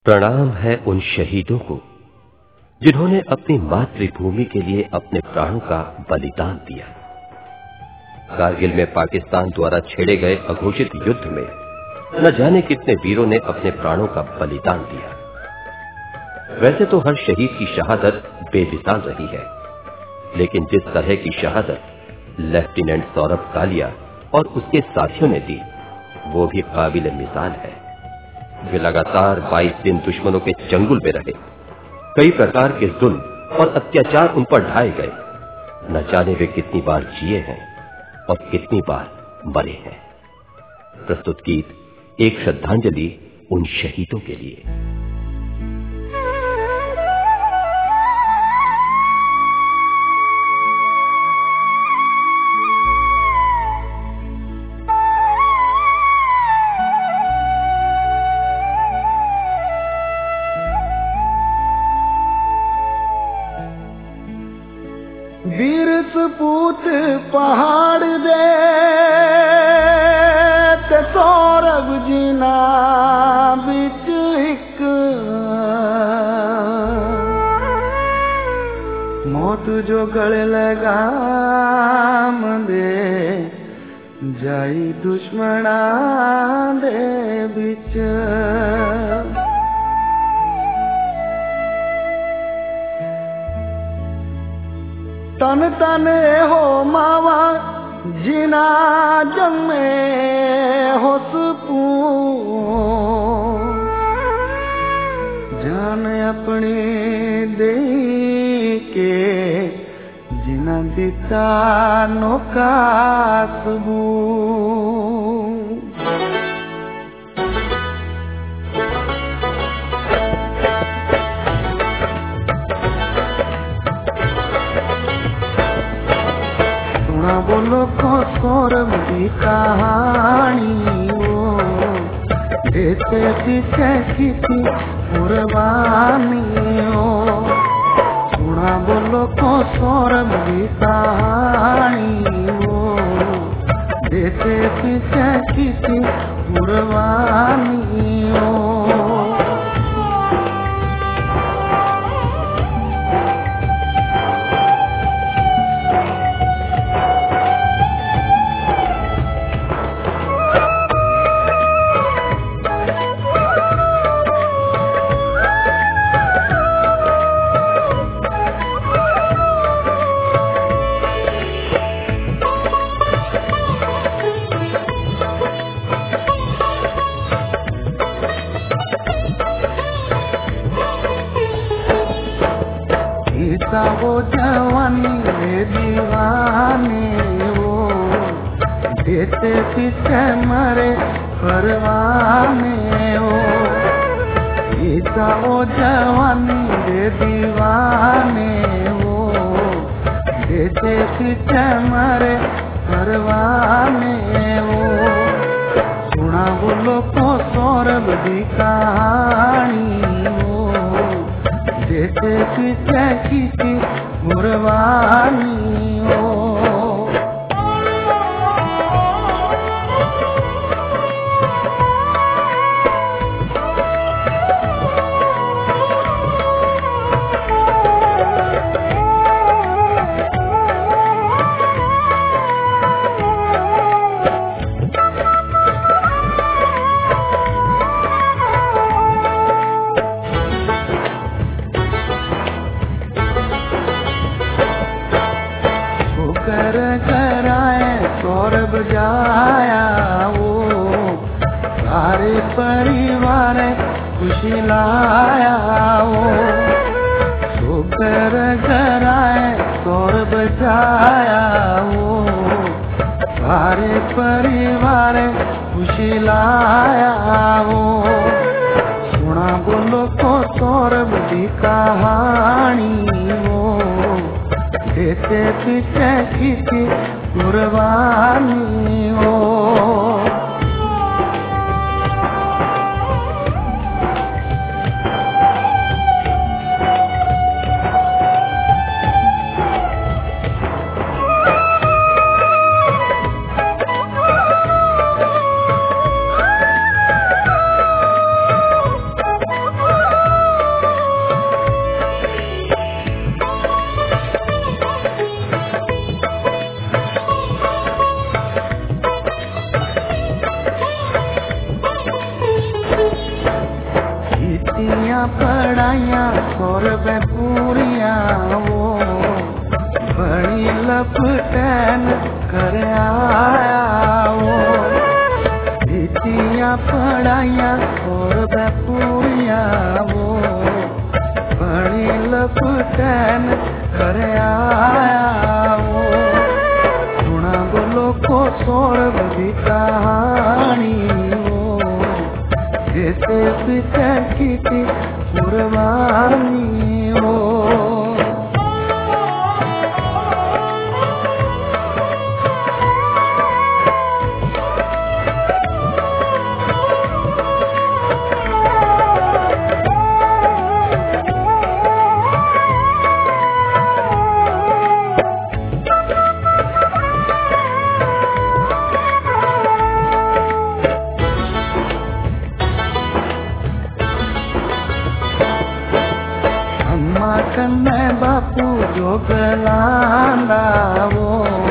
प्रणाम है उन शहीदों को जिन्होंने अपनी मातृभूमि के लिए अपने प्राणों का बलिदान दिया। कारगिल में पाकिस्तान द्वारा छेड़े गए अघोषित युद्ध में न जाने कितने वीरों ने अपने प्राणों का बलिदान दिया। वैसे तो हर शहीद की शहादत बेमिसाल रही है, लेकिन जिस तरह की शहादत लेफ्टिनेंट सौरभ कालिया और उसके साथियों ने दी, वो भी काबिल मिसाल है। वे लगातार 22 दिन दुश्मनों के चंगुल में रहे। कई प्रकार के जुल्म और अत्याचार उन पर ढाए गए। न जाने वे कितनी बार जिए हैं और कितनी बार मरे हैं। प्रस्तुत गीत एक श्रद्धांजलि उन शहीदों के लिए। वीर सपूत पहाड़ दे ते सौरभ जीना बिच एक मौत जो गले लगाम दे जाई दुश्मना दे बिच। तन तन हो मावा जिना जन्मे हो सपू जान अपने दे के जिना दिता नौका सबू। बोलो को सौरभ की कहानी वो देते पीछे की थी कुर्बानी हो। सुना बोलो को सौरभ की कहानी वो देते पीछे की थी कुर्बानी हो। वो जवानी रे दीवाने वो देते पीछे मरे परवाने वो। गीता वो जवानी रे दीवाने वो देते पीछे मरे परवाने वो। सुना बोलो को सौरभ की कहानी वो देते पीछे की थी कुर्बानी हो। सौरभ जाया वो सारे परिवार खुशी लाया वो। शुक्र कराए सौरभ जाया वो सारे परिवार खुशी लाया वो। सुना बोलो को सौरभ की कहानी वो देते पीछे की थी कुर्बानी हो। पढ़ाइया 100 रुपए पूरिया वो बड़ी लपटन कर आया वो इतिया पढ़ाइया 100 रुपए पूरिया वो बड़ी लपटन कर आया वो सुना बोलो को 100 रुपए की कहानी वो जैसे पिता की थी कुर्बानी वो कन्ने बापू जो गलांदा वो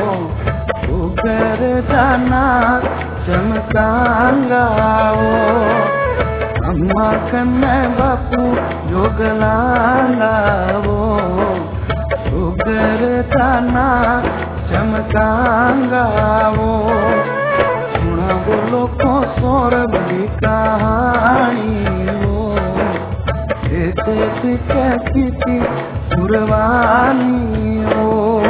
उगर दाना चमकांगा वो अम्मा कन्ने बापू जो गलांदा वो उगर दाना चमकांगा वो सुना बोलो को 100 रुपए की कहानी वो जैसे पिता की थी कुर्बानी हो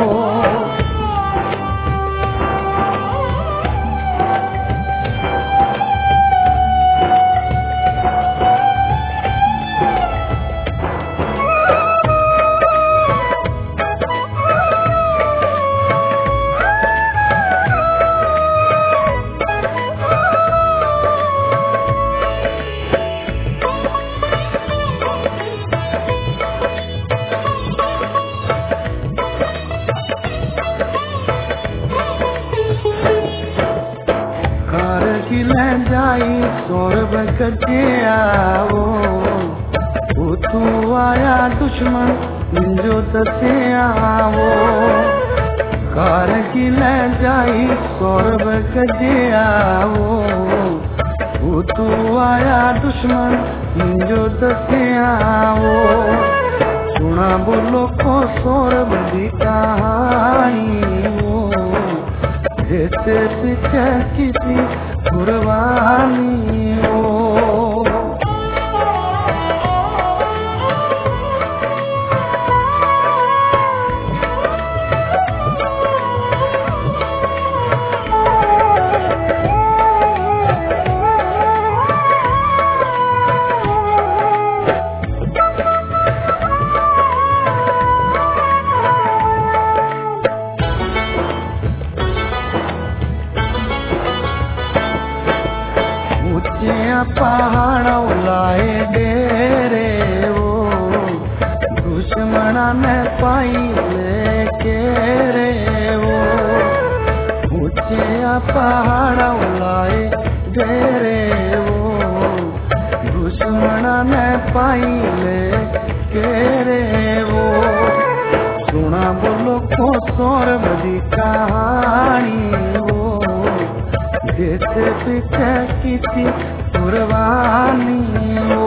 जाई 100 रुपए कटे आवो तू आया दुश्मन जो तसे आवो कार की ले जाई 100 रुपए कटे आवो तू आया दुश्मन जो तसे आवो सुना बोलो को 100 रुपए की कहानी वो जैसे पिता की थी कुर्बानी हो पहाड़ लाए डेरे वो दुश्मना ने पाई लेके रे वो ऊंचे पहाड़ लाए डेरे वो दुश्मना ने पाई लेके रे वो सुना बोलो को 100 रुपए की कहानी वो जैसे पिता की थी कुर्बानी हो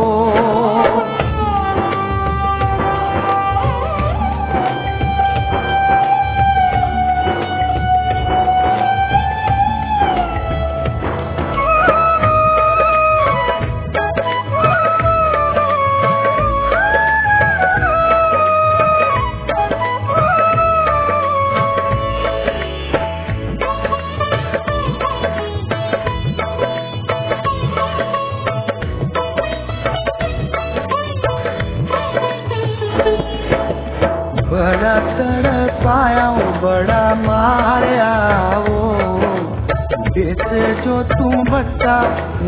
बड़ा तड़पाया बड़ा मारा वो जैसे जो तू बच्चा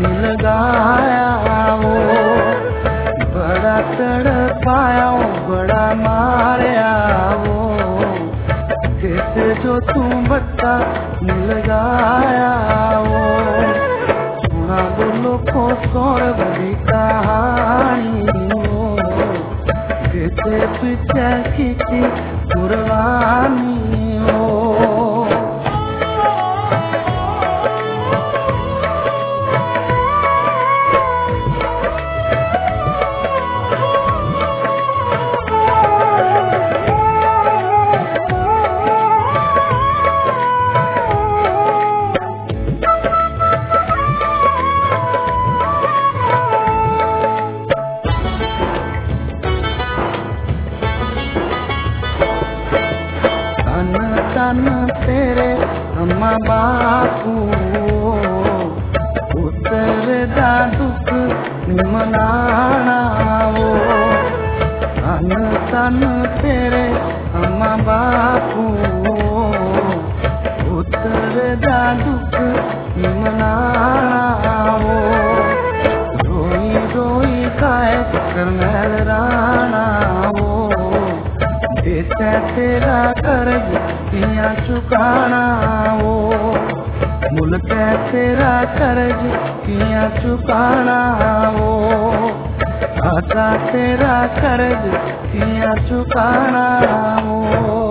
लगाया वो बड़ा तड़पाया बड़ा मारा वो जैसे जो तू बच्चा लगाया वो सुना बोलो को 100 रुपए की कहानी वो जैसे पिता की थी कुर्बानी हो मनाना वो धन तन तेरे अम्मा बापू पुत्र दा दुख मनाना वो रोई रोई खाए करनैल राणा वो देता तेरा कर्ज किया चुकाना वो मुल्क तेरा कर्ज किया चुकाना वो आता तेरा कर्ज किया चुकाना वो